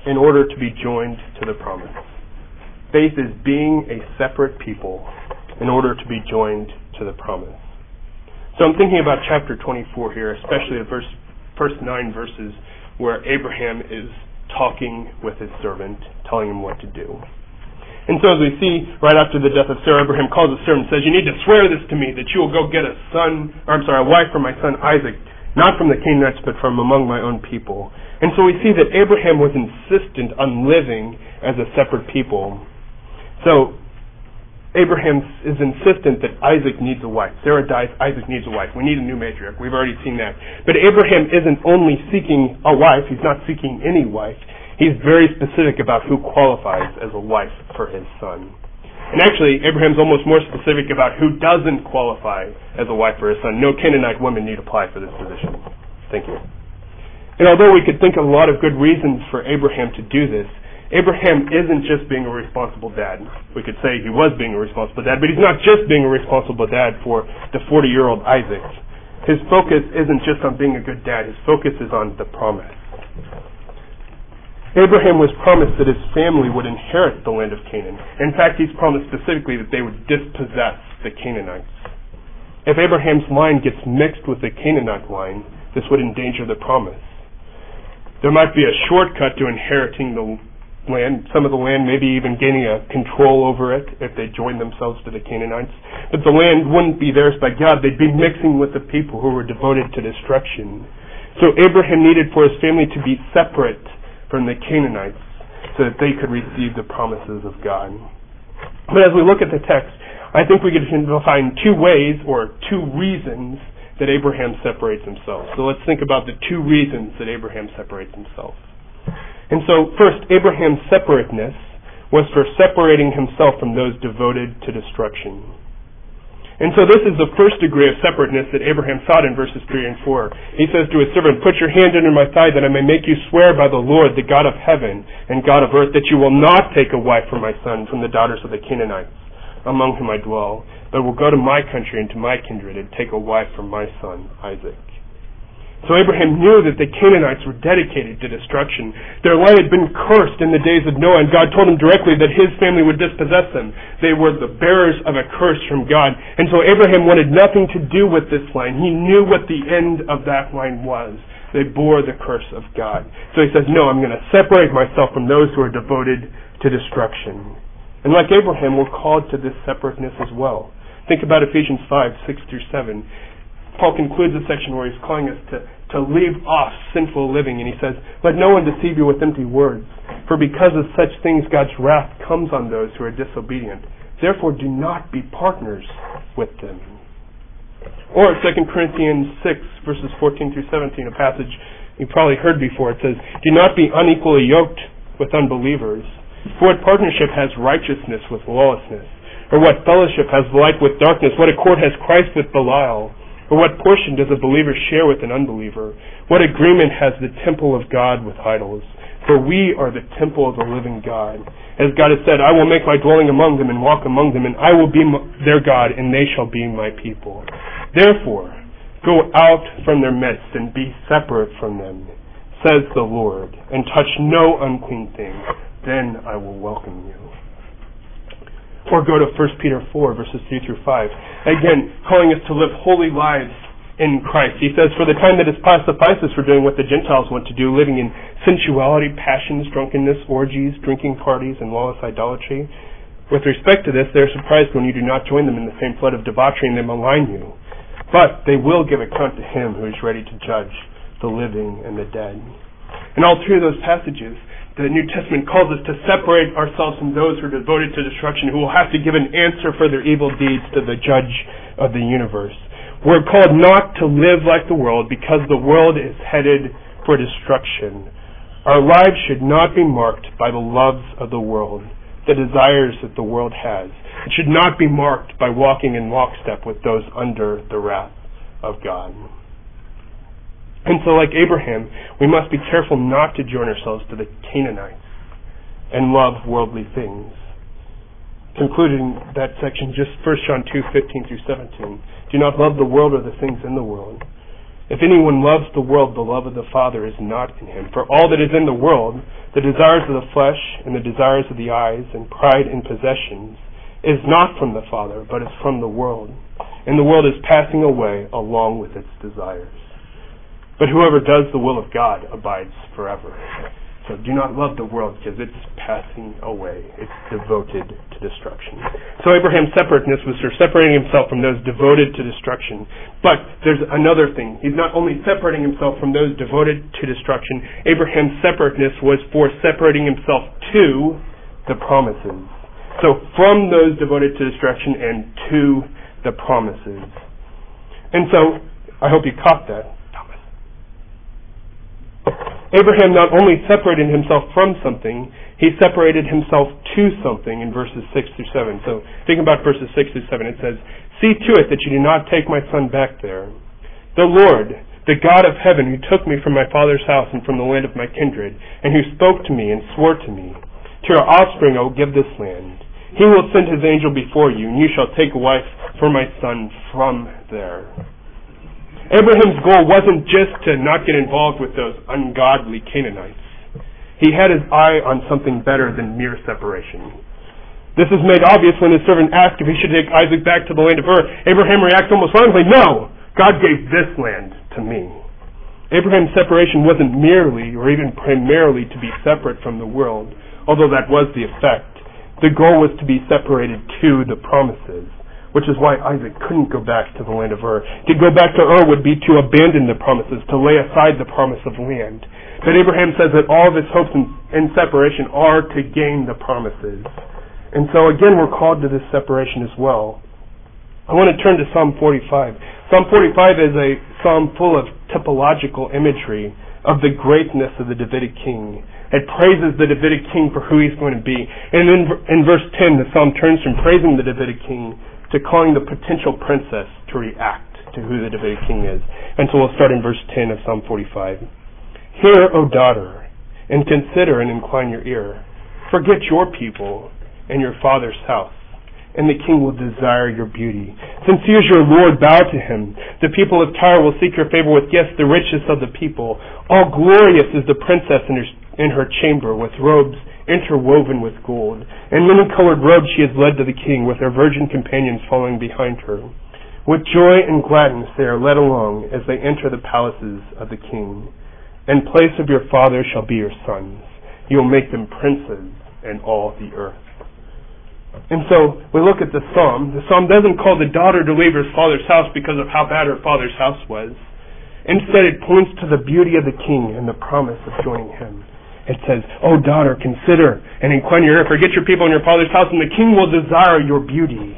in order to be joined to the promise. Faith is being a separate people in order to be joined to the promise. So I'm thinking about chapter twenty-four here, especially the verse, first nine verses where Abraham is talking with his servant, telling him what to do. And so as we see, right after the death of Sarah, Abraham calls his servant and says, you need to swear this to me, that you will go get a son, or I'm sorry, a wife for my son Isaac, not from the Canaanites, but from among my own people. And so we see that Abraham was insistent on living as a separate people. So Abraham is insistent that Isaac needs a wife. Sarah dies, Isaac needs a wife. We need a new matriarch. We've already seen that. But Abraham isn't only seeking a wife, he's not seeking any wife. He's very specific about who qualifies as a wife for his son. And actually, Abraham's almost more specific about who doesn't qualify as a wife for his son. No Canaanite women need apply for this position. Thank you. And although we could think of a lot of good reasons for Abraham to do this, Abraham isn't just being a responsible dad. We could say he was being a responsible dad, but he's not just being a responsible dad for the forty-year-old Isaac. His focus isn't just on being a good dad. His focus is on the promise. Abraham was promised that his family would inherit the land of Canaan. In fact, he's promised specifically that they would dispossess the Canaanites. If Abraham's line gets mixed with the Canaanite line, this would endanger the promise. There might be a shortcut to inheriting the land, some of the land, maybe even gaining a control over it if they joined themselves to the Canaanites. But the land wouldn't be theirs by God. They'd be mixing with the people who were devoted to destruction. So Abraham needed for his family to be separate from the Canaanites so that they could receive the promises of God. But as we look at the text, I think we can find two ways or two reasons that Abraham separates himself. So let's think about the two reasons that Abraham separates himself. And so first, Abraham's separateness was for separating himself from those devoted to destruction. And so this is the first degree of separateness that Abraham sought in verses three and four. He says to his servant, put your hand under my thigh that I may make you swear by the Lord, the God of heaven and God of earth, that you will not take a wife for my son from the daughters of the Canaanites, among whom I dwell, but will go to my country and to my kindred and take a wife for my son Isaac. So Abraham knew that the Canaanites were dedicated to destruction. Their land had been cursed in the days of Noah, and God told him directly that his family would dispossess them. They were the bearers of a curse from God. And so Abraham wanted nothing to do with this line. He knew what the end of that line was. They bore the curse of God. So he says, no, I'm going to separate myself from those who are devoted to destruction. And like Abraham, we're called to this separateness as well. Think about Ephesians five, six through seven. Paul concludes a section where he's calling us to, to leave off sinful living, and he says, let no one deceive you with empty words, for because of such things God's wrath comes on those who are disobedient. Therefore do not be partners with them. Or Second Corinthians six, verses fourteen through seventeen, a passage you probably heard before. It says, do not be unequally yoked with unbelievers. For what partnership has righteousness with lawlessness? Or what fellowship has light with darkness? What accord has Christ with Belial? Or what portion does a believer share with an unbeliever? What agreement has the temple of God with idols? For we are the temple of the living God. As God has said, I will make my dwelling among them and walk among them, and I will be their God, and they shall be my people. Therefore, go out from their midst and be separate from them, says the Lord, and touch no unclean thing. Then I will welcome you. Or go to First Peter four, verses three through five. Again, calling us to live holy lives in Christ. He says, for the time that is past suffices for doing what the Gentiles want to do, living in sensuality, passions, drunkenness, orgies, drinking parties, and lawless idolatry. With respect to this, they are surprised when you do not join them in the same flood of debauchery and they malign you. But they will give account to him who is ready to judge the living and the dead. In all three of those passages, the New Testament calls us to separate ourselves from those who are devoted to destruction, who will have to give an answer for their evil deeds to the judge of the universe. We're called not to live like the world because the world is headed for destruction. Our lives should not be marked by the loves of the world, the desires that the world has. It should not be marked by walking in lockstep with those under the wrath of God. And so like Abraham, we must be careful not to join ourselves to the Canaanites and love worldly things. Concluding that section, just First John two, fifteen through seventeen. Do not love the world or the things in the world. If anyone loves the world, the love of the Father is not in him. For all that is in the world, the desires of the flesh and the desires of the eyes and pride in possessions, is not from the Father, but is from the world. And the world is passing away along with its desires. But whoever does the will of God abides forever. So do not love the world, because it's passing away. It's devoted to destruction. So Abraham's separateness was for separating himself from those devoted to destruction. But there's another thing. He's not only separating himself from those devoted to destruction, Abraham's separateness was for separating himself to the promises. So from those devoted to destruction and to the promises. And so, I hope you caught that. Abraham not only separated himself from something, he separated himself to something in verses six through seven. So think about verses six through seven. It says, "See to it that you do not take my son back there. The Lord, the God of heaven, who took me from my father's house and from the land of my kindred, and who spoke to me and swore to me, to your offspring I will give this land. He will send his angel before you, and you shall take a wife for my son from there." Abraham's goal wasn't just to not get involved with those ungodly Canaanites. He had his eye on something better than mere separation. This is made obvious when his servant asked if he should take Isaac back to the land of Ur. Abraham reacts almost violently, "No! God gave this land to me." Abraham's separation wasn't merely or even primarily to be separate from the world, although that was the effect. The goal was to be separated to the promises, which is why Isaac couldn't go back to the land of Ur. To go back to Ur would be to abandon the promises, to lay aside the promise of land. But Abraham says that all of his hopes in, in separation are to gain the promises. And so again, we're called to this separation as well. I want to turn to Psalm forty-five. Psalm forty-five is a psalm full of typological imagery of the greatness of the Davidic king. It praises the Davidic king for who he's going to be. And in, in verse ten, the psalm turns from praising the Davidic king to calling the potential princess to react to who the Davidic king is. And so we'll start in verse ten of Psalm forty-five. "Hear, O daughter, and consider and incline your ear. Forget your people and your father's house, and the king will desire your beauty. Since he is your Lord, bow to him. The people of Tyre will seek your favor with gifts, the richest of the people. All glorious is the princess in her, in her chamber, with robes interwoven with gold. In many-colored robes she is led to the king, with her virgin companions following behind her. With joy and gladness they are led along as they enter the palaces of the king. In place of your fathers shall be your sons. You will make them princes in all the earth." And so we look at the psalm. The psalm doesn't call the daughter to leave her father's house because of how bad her father's house was. Instead, it points to the beauty of the king and the promise of joining him. It says, "O daughter, consider and incline your ear. Forget your people and your father's house, and the king will desire your beauty."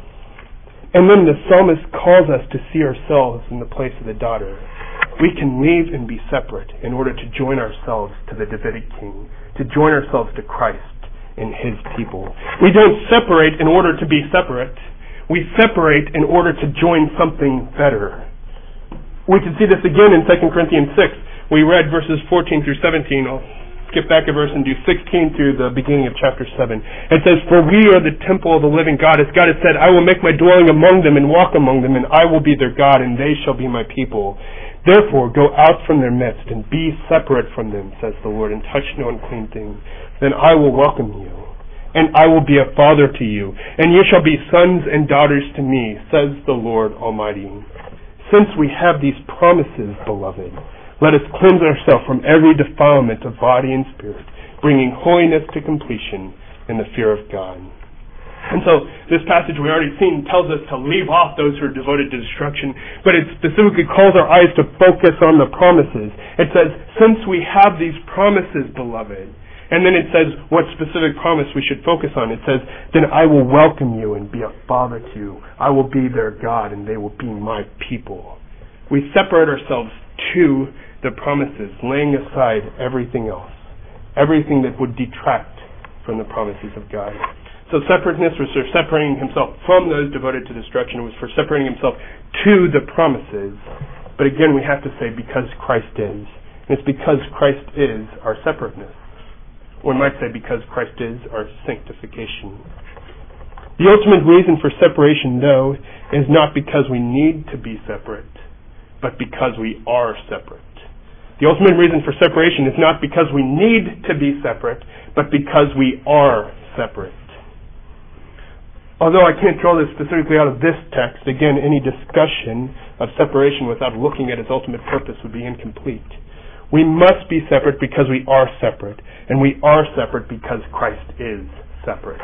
And then the psalmist calls us to see ourselves in the place of the daughter. We can leave and be separate in order to join ourselves to the Davidic king, to join ourselves to Christ and his people. We don't separate in order to be separate. We separate in order to join something better. We can see this again in Second Corinthians six. We read verses fourteen through seventeen. I'll skip back a verse and do sixteen through the beginning of chapter seven. It says, "For we are the temple of the living God. As God has said, I will make my dwelling among them and walk among them, and I will be their God, and they shall be my people. Therefore go out from their midst and be separate from them, says the Lord, and touch no unclean thing. Then I will welcome you, and I will be a father to you, and you shall be sons and daughters to me, says the Lord Almighty." Since we have these promises, beloved, let us cleanse ourselves from every defilement of body and spirit, bringing holiness to completion in the fear of God. And so this passage we already seen tells us to leave off those who are devoted to destruction, but it specifically calls our eyes to focus on the promises. It says, since we have these promises, beloved, and then it says what specific promise we should focus on. It says, then I will welcome you and be a father to you. I will be their God and they will be my people. We separate ourselves to the promises, laying aside everything else, everything that would detract from the promises of God. So separateness was for separating himself from those devoted to destruction. It was for separating himself to the promises. But again, we have to say, because Christ is. And it's because Christ is our separateness. One might say because Christ is our sanctification. The ultimate reason for separation, though, is not because we need to be separate, but because we are separate. The ultimate reason for separation is not because we need to be separate, but because we are separate. Although I can't draw this specifically out of this text, again, any discussion of separation without looking at its ultimate purpose would be incomplete. We must be separate because we are separate, and we are separate because Christ is separate.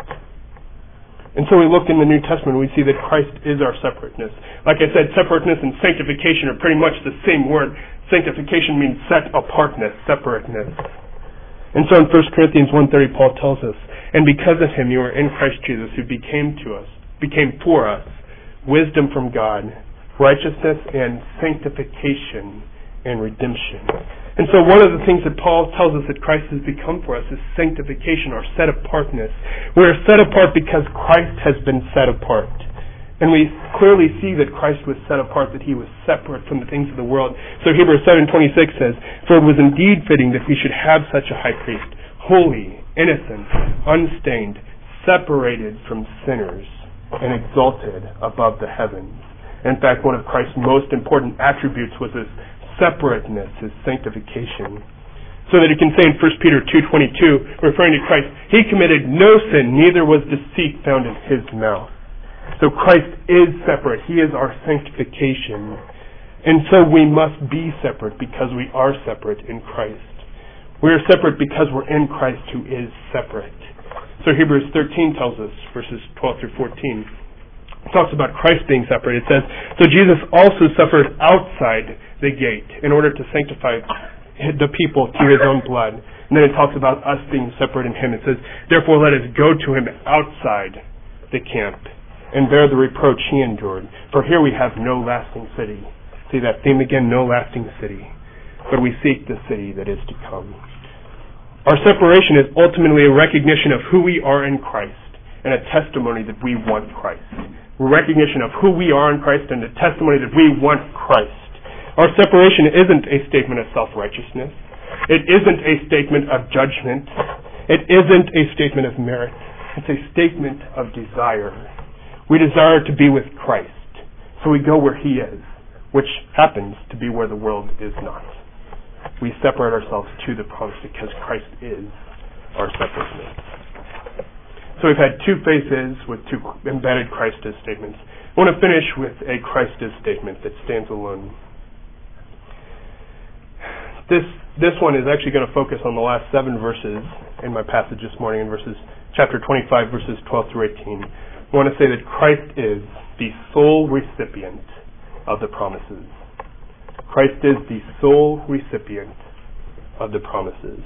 And so we look in the New Testament, we see that Christ is our separateness. Like I said, separateness and sanctification are pretty much the same word. Sanctification means set apartness, separateness. And so in First Corinthians one thirty, Paul tells us, "And because of him you are in Christ Jesus, who became to us, became for us, wisdom from God, righteousness and sanctification and redemption." And so one of the things that Paul tells us that Christ has become for us is sanctification, or set apartness. We are set apart because Christ has been set apart. And we clearly see that Christ was set apart, that he was separate from the things of the world. So Hebrews seven twenty-six says, "For it was indeed fitting that we should have such a high priest, holy, innocent, unstained, separated from sinners, and exalted above the heavens." In fact, one of Christ's most important attributes was his separateness, his sanctification. So that he can say in First Peter two twenty-two, referring to Christ, "He committed no sin, neither was deceit found in his mouth." So Christ is separate. He is our sanctification. And so we must be separate because we are separate in Christ. We are separate because we're in Christ, who is separate. So Hebrews thirteen tells us, verses twelve through fourteen, it talks about Christ being separate. It says, "So Jesus also suffered outside the gate in order to sanctify the people through his own blood." And then it talks about us being separate in him. It says, "Therefore let us go to him outside the camp and bear the reproach he endured. For here we have no lasting city." See that theme again, no lasting city. "But we seek the city that is to come." Our separation is ultimately a recognition of who we are in Christ and a testimony that we want Christ. A recognition of who we are in Christ and a testimony that we want Christ. Our separation isn't a statement of self-righteousness. It isn't a statement of judgment. It isn't a statement of merit. It's a statement of desire. We desire to be with Christ, so we go where he is, which happens to be where the world is not. We separate ourselves to the promise because Christ is our separateness. So we've had two phases with two embedded Christ is statements. I want to finish with a Christ is statement that stands alone. This this one is actually going to focus on the last seven verses in my passage this morning, in verses chapter twenty-five, verses twelve through eighteen. I want to say that Christ is the sole recipient of the promises. Christ is the sole recipient of the promises.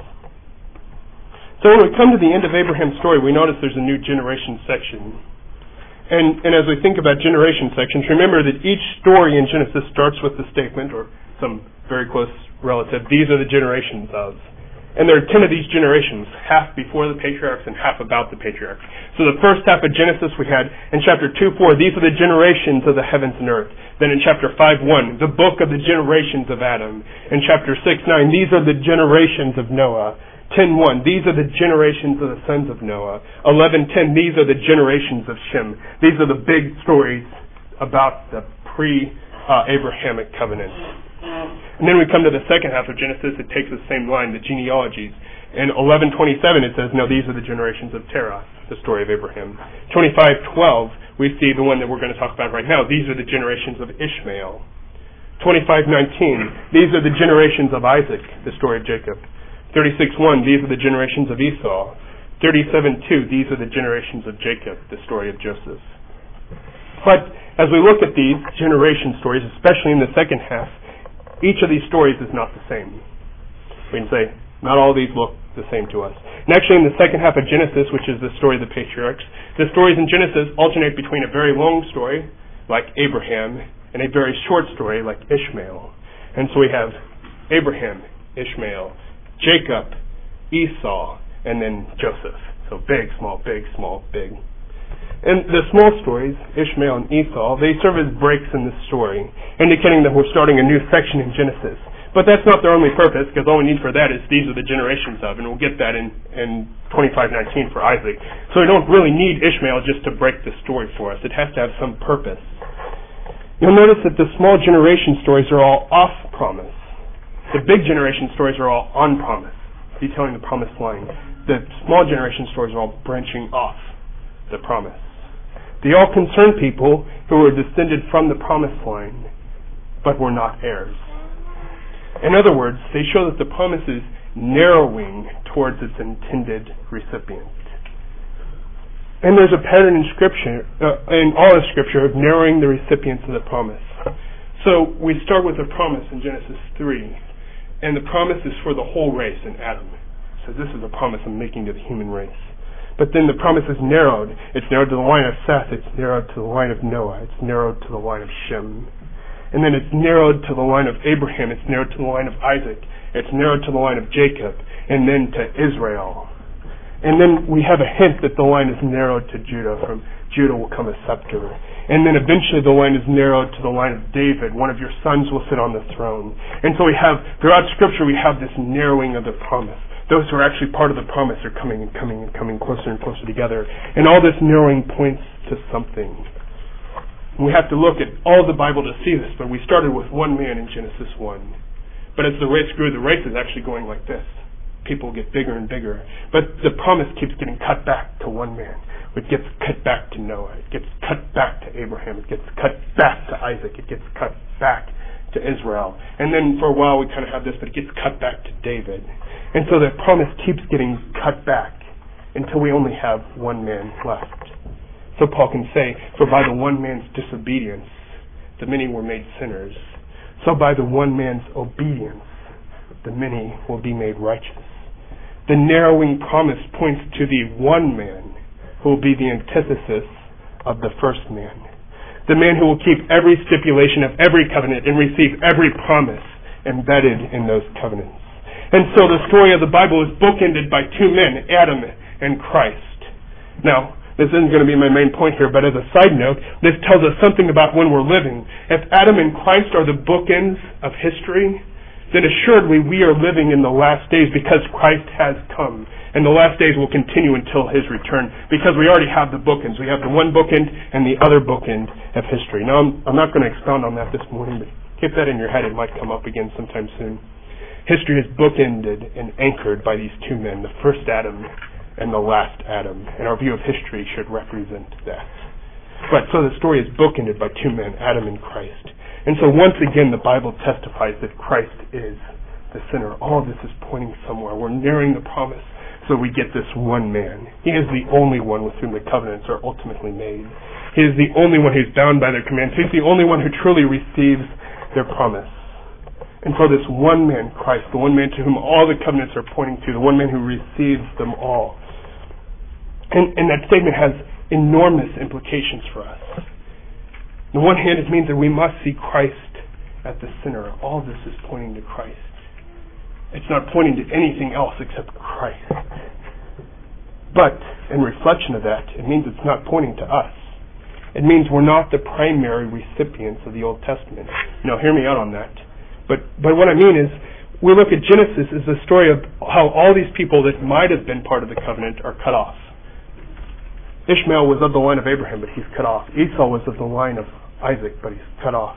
So when we come to the end of Abraham's story, we notice there's a new generation section. And, and as we think about generation sections, remember that each story in Genesis starts with the statement, or some very close relative, "These are the generations of." And there are ten of these generations, half before the patriarchs and half about the patriarchs. So the first half of Genesis we had in chapter two four, "These are the generations of the heavens and earth." Then in chapter five one, the book of the generations of Adam. In chapter six nine, "These are the generations of Noah." ten one, "These are the generations of the sons of Noah." eleven ten, "These are the generations of Shem." These are the big stories about the pre-Abrahamic uh, covenant. And then we come to the second half of Genesis. It takes the same line, the genealogies. In eleven twenty-seven it says, "No, these are the generations of Terah," the story of Abraham. twenty-five twelve, we see the one that we're going to talk about right now. "These are the generations of Ishmael." twenty-five nineteen, "These are the generations of Isaac," the story of Jacob. thirty-six one, "These are the generations of Esau." thirty-seven two, "These are the generations of Jacob," the story of Joseph. But as we look at these generation stories, especially in the second half, each of these stories is not the same. We can say, not all of these look the same to us. And actually in the second half of Genesis, which is the story of the patriarchs, the stories in Genesis alternate between a very long story, like Abraham, and a very short story, like Ishmael. And so we have Abraham, Ishmael, Jacob, Esau, and then Joseph. So big, small, big, small, big. And the small stories, Ishmael and Esau, they serve as breaks in the story, indicating that we're starting a new section in Genesis. But that's not their only purpose, because all we need for that is "these are the generations of," and we'll get that in, in twenty-five nineteen for Isaac. So we don't really need Ishmael just to break the story for us. It has to have some purpose. You'll notice that the small generation stories are all off promise. The big generation stories are all on promise, detailing the promised line. The small generation stories are all branching off the promise. They all concern people who were descended from the promised line, but were not heirs. In other words, they show that the promise is narrowing towards its intended recipient. And there's a pattern in Scripture, uh, in all of Scripture, of narrowing the recipients of the promise. So we start with a promise in Genesis three, and the promise is for the whole race in Adam. So this is a promise I'm making to the human race. But then the promise is narrowed. It's narrowed to the line of Seth. It's narrowed to the line of Noah. It's narrowed to the line of Shem. And then it's narrowed to the line of Abraham. It's narrowed to the line of Isaac. It's narrowed to the line of Jacob. And then to Israel. And then we have a hint that the line is narrowed to Judah. From Judah will come a scepter. And then eventually the line is narrowed to the line of David. One of your sons will sit on the throne. And so we have, throughout Scripture, we have this narrowing of the promise. Those who are actually part of the promise are coming and coming and coming closer and closer together. And all this narrowing points to something. And we have to look at all the Bible to see this, but we started with one man in Genesis one. But as the race grew, the race is actually going like this. People get bigger and bigger. But the promise keeps getting cut back to one man. It gets cut back to Noah. It gets cut back to Abraham. It gets cut back to Isaac. It gets cut back to Israel. And then for a while we kind of have this, but it gets cut back to David. And so the promise keeps getting cut back until we only have one man left. So Paul can say, for by the one man's disobedience, the many were made sinners. So by the one man's obedience, the many will be made righteous. The narrowing promise points to the one man who will be the antithesis of the first man. The man who will keep every stipulation of every covenant and receive every promise embedded in those covenants. And so the story of the Bible is bookended by two men, Adam and Christ. Now, this isn't going to be my main point here, but as a side note, this tells us something about when we're living. If Adam and Christ are the bookends of history, then assuredly we are living in the last days because Christ has come. And the last days will continue until His return because we already have the bookends. We have the one bookend and the other bookend of history. Now, I'm, I'm not going to expound on that this morning, but keep that in your head. It might come up again sometime soon. History is bookended and anchored by these two men, the first Adam and the last Adam. And our view of history should represent that. But so the story is bookended by two men, Adam and Christ. And so once again the Bible testifies that Christ is the sinner. All of this is pointing somewhere. We're nearing the promise, so we get this one man. He is the only one with whom the covenants are ultimately made. He is the only one who's bound by their commands. He's the only one who truly receives their promise. And so this one man, Christ, the one man to whom all the covenants are pointing to, the one man who receives them all. And, and that statement has enormous implications for us. On the one hand, it means that we must see Christ at the center. All this is pointing to Christ. It's not pointing to anything else except Christ. But in reflection of that, it means it's not pointing to us. It means we're not the primary recipients of the Old Testament. Now, hear me out on that. But but what I mean is, we look at Genesis as the story of how all these people that might have been part of the covenant are cut off. Ishmael was of the line of Abraham, but he's cut off. Esau was of the line of Isaac, but he's cut off.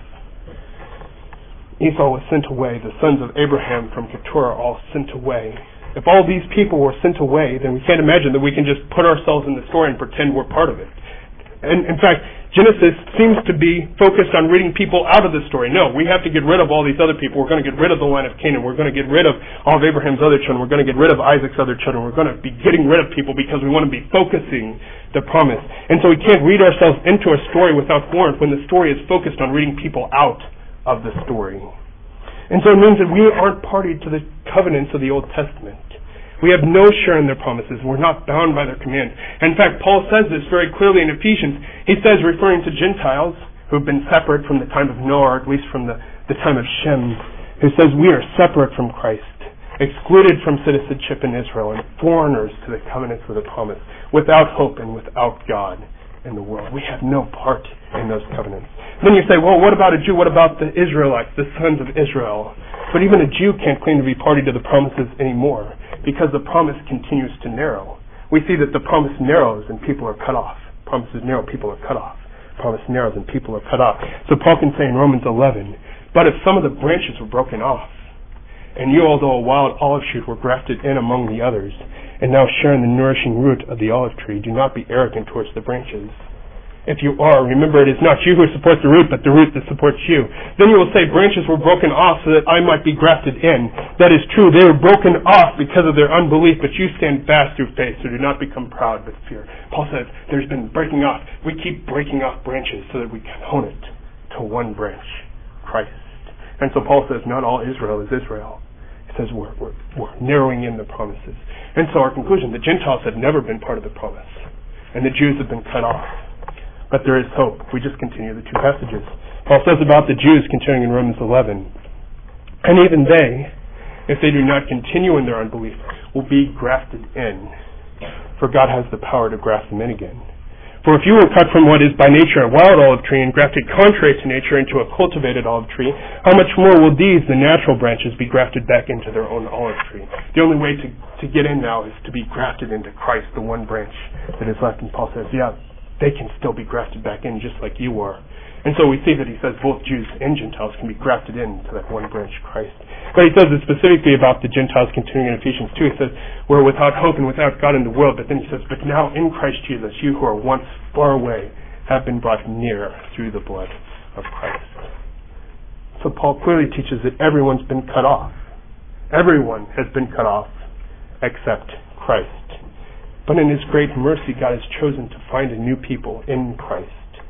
Esau was sent away. The sons of Abraham from Keturah are all sent away. If all these people were sent away, then we can't imagine that we can just put ourselves in the story and pretend we're part of it. And in fact, Genesis seems to be focused on reading people out of the story. No, we have to get rid of all these other people. We're going to get rid of the line of Canaan. We're going to get rid of all of Abraham's other children. We're going to get rid of Isaac's other children. We're going to be getting rid of people because we want to be focusing the promise. And so we can't read ourselves into a story without warrant when the story is focused on reading people out of the story. And so it means that we aren't party to the covenants of the Old Testament. We have no share in their promises. We're not bound by their commands. In fact, Paul says this very clearly in Ephesians. He says, referring to Gentiles who have been separate from the time of Noah, or at least from the, the time of Shem, who says we are separate from Christ, excluded from citizenship in Israel, and foreigners to the covenants of the promise, without hope and without God in the world. We have no part in those covenants. Then you say, well, what about a Jew? What about the Israelites, the sons of Israel? But even a Jew can't claim to be party to the promises anymore, because the promise continues to narrow. We see that the promise narrows and people are cut off. Promises narrow, people are cut off. promise narrows and people are cut off. So Paul can say in Romans eleven, but if some of the branches were broken off, and you, although a wild olive shoot, were grafted in among the others, and now share in the nourishing root of the olive tree, do not be arrogant towards the branches. If you are, remember it is not you who supports the root, but the root that supports you. Then you will say, branches were broken off so that I might be grafted in. That is true, they were broken off because of their unbelief, but you stand fast through faith, so do not become proud but fear. Paul says, there's been breaking off. We keep breaking off branches so that we can hone it to one branch, Christ. And so Paul says, not all Israel is Israel. He says, we're, we're, we're narrowing in the promises. And so our conclusion, the Gentiles have never been part of the promise, and the Jews have been cut off. But there is hope. We just continue the two passages. Paul says about the Jews, continuing in Romans eleven, and even they, if they do not continue in their unbelief, will be grafted in, for God has the power to graft them in again. For if you were cut from what is by nature a wild olive tree and grafted contrary to nature into a cultivated olive tree, how much more will these, the natural branches, be grafted back into their own olive tree? The only way to, to get in now is to be grafted into Christ, the one branch that is left. And Paul says, yeah, they can still be grafted back in just like you are. And so we see that he says both Jews and Gentiles can be grafted into that one branch, Christ. But he says it specifically about the Gentiles, continuing in Ephesians two. He says, we're without hope and without God in the world. But then he says, but now in Christ Jesus, you who are once far away have been brought near through the blood of Christ. So Paul clearly teaches that everyone's been cut off. Everyone has been cut off except Christ. But in his great mercy, God has chosen to find a new people in Christ.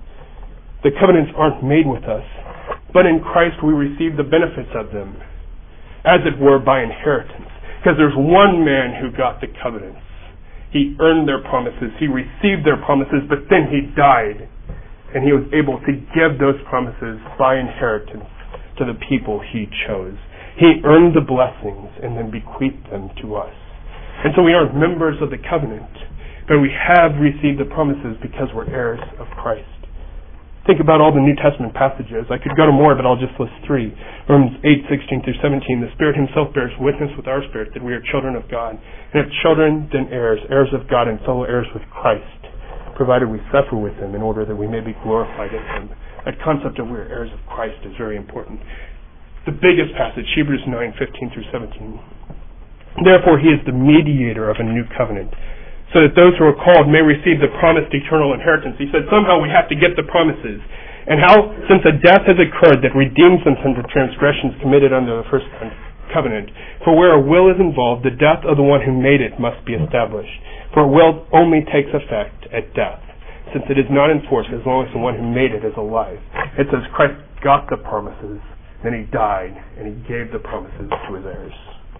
The covenants aren't made with us, but in Christ we receive the benefits of them, as it were by inheritance. Because there's one man who got the covenants. He earned their promises, he received their promises, but then he died. And he was able to give those promises by inheritance to the people he chose. He earned the blessings and then bequeathed them to us. And so we aren't members of the covenant, but we have received the promises because we're heirs of Christ. Think about all the New Testament passages. I could go to more, but I'll just list three. Romans eight, sixteen through seventeen. The Spirit himself bears witness with our spirit that we are children of God. And if children, then heirs, heirs of God and fellow heirs with Christ, provided we suffer with him in order that we may be glorified in him. That concept of we're heirs of Christ is very important. The biggest passage, Hebrews nine, fifteen through seventeen. Therefore he is the mediator of a new covenant, so that those who are called may receive the promised eternal inheritance. He said somehow we have to get the promises. And how, since a death has occurred that redeems them from the transgressions committed under the first covenant, for where a will is involved, the death of the one who made it must be established. For a will only takes effect at death, since it is not enforced as long as the one who made it is alive. It says Christ got the promises, then he died, and he gave the promises to his heirs.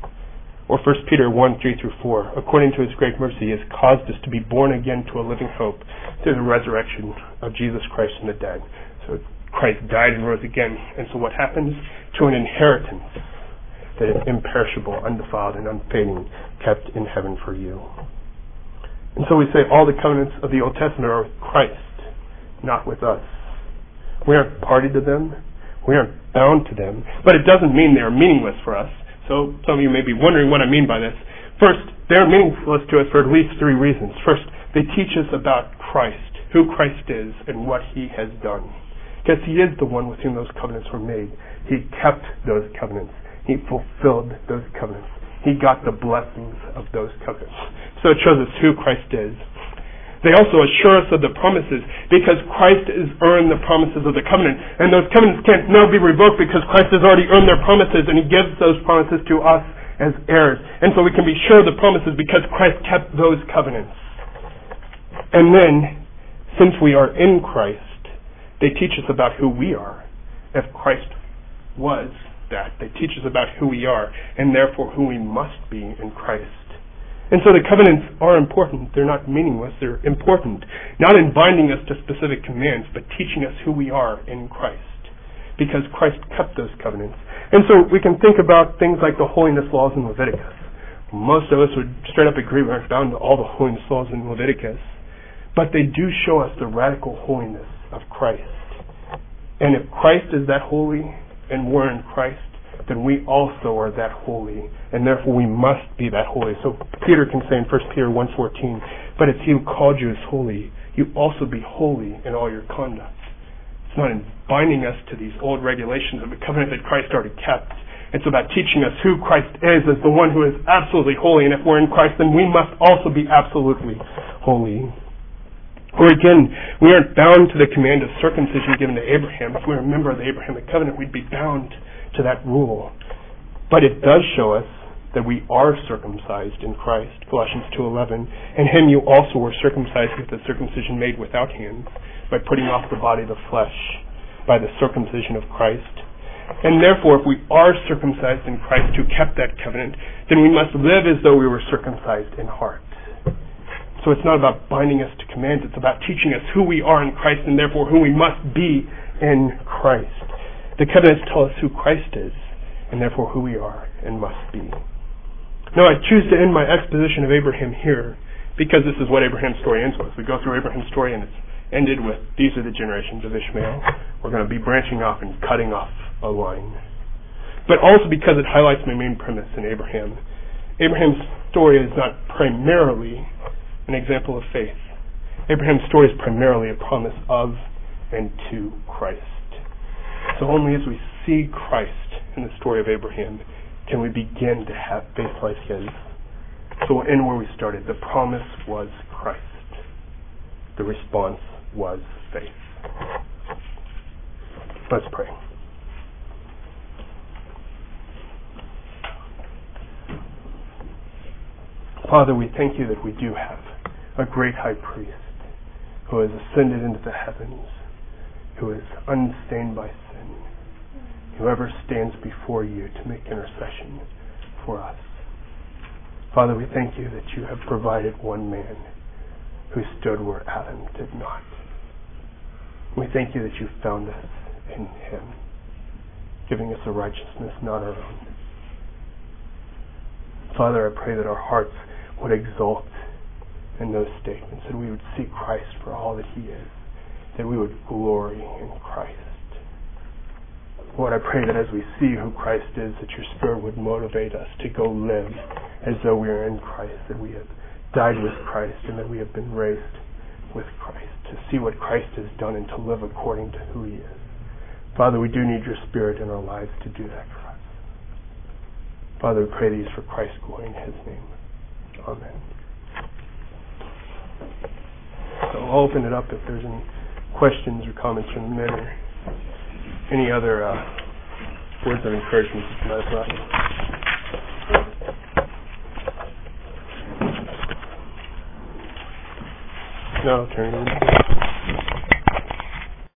Or First Peter one, three through four. According to his great mercy, he has caused us to be born again to a living hope through the resurrection of Jesus Christ from the dead. So Christ died and rose again. And so what happens? To an inheritance that is imperishable, undefiled, and unfading, kept in heaven for you. And so we say all the covenants of the Old Testament are with Christ, not with us. We aren't party to them. We aren't bound to them. But it doesn't mean they are meaningless for us. So some of you may be wondering what I mean by this. First, they're meaningless to us for at least three reasons. First, they teach us about Christ, who Christ is, and what he has done. Because he is the one with whom those covenants were made. He kept those covenants. He fulfilled those covenants. He got the blessings of those covenants. So it shows us who Christ is. They also assure us of the promises because Christ has earned the promises of the covenant. And those covenants can't now be revoked because Christ has already earned their promises and he gives those promises to us as heirs. And so we can be sure of the promises because Christ kept those covenants. And then, since we are in Christ, they teach us about who we are. If Christ was that, they teach us about who we are and therefore who we must be in Christ. And so the covenants are important. They're not meaningless. They're important. Not in binding us to specific commands, but teaching us who we are in Christ. Because Christ kept those covenants. And so we can think about things like the holiness laws in Leviticus. Most of us would straight up agree we aren't bound to all the holiness laws in Leviticus. But they do show us the radical holiness of Christ. And if Christ is that holy and we're in Christ, then we also are that holy, and therefore we must be that holy. So Peter can say in First Peter one fourteen, but it's he who called you is holy. you also be holy in all your conduct. It's not in binding us to these old regulations of a covenant that Christ already kept. It's about teaching us who Christ is as the one who is absolutely holy. And if we're in Christ, then we must also be absolutely holy. Or again, we aren't bound to the command of circumcision given to Abraham. If we were a member of the Abrahamic covenant, we'd be bound to that rule. But it does show us that we are circumcised in Christ. Colossians two eleven. In him you also were circumcised with the circumcision made without hands, by putting off the body of the flesh, by the circumcision of Christ. And therefore, if we are circumcised in Christ who kept that covenant, then we must live as though we were circumcised in heart. So it's not about binding us to commands, it's about teaching us who we are in Christ and therefore who we must be in Christ. The covenants tell us who Christ is and therefore who we are and must be. Now I choose to end my exposition of Abraham here because this is what Abraham's story ends with. We go through Abraham's story and it's ended with, these are the generations of Ishmael. We're going to be branching off and cutting off a line. But also because it highlights my main premise in Abraham. Abraham's story is not primarily an example of faith. Abraham's story is primarily a promise of and to Christ. So only as we see Christ in the story of Abraham can we begin to have faith like his. So we'll end where we started. The promise was Christ. The response was faith. Let's pray. Father, we thank you that we do have a great high priest who has ascended into the heavens, who is unstained by sin, whoever stands before you to make intercession for us. Father, we thank you that you have provided one man who stood where Adam did not. We thank you that you found us in him, giving us a righteousness not our own. Father, I pray that our hearts would exult in those statements, that we would see Christ for all that he is, that we would glory in Christ. Lord, I pray that as we see who Christ is, that your Spirit would motivate us to go live as though we are in Christ, that we have died with Christ and that we have been raised with Christ, to see what Christ has done and to live according to who he is. Father, we do need your Spirit in our lives to do that for us. Father, we pray these for Christ's glory in his name. Amen. So I'll open it up if there's any questions or comments from the men or any other uh, words of encouragement tonight as well. No, I'll turn it over.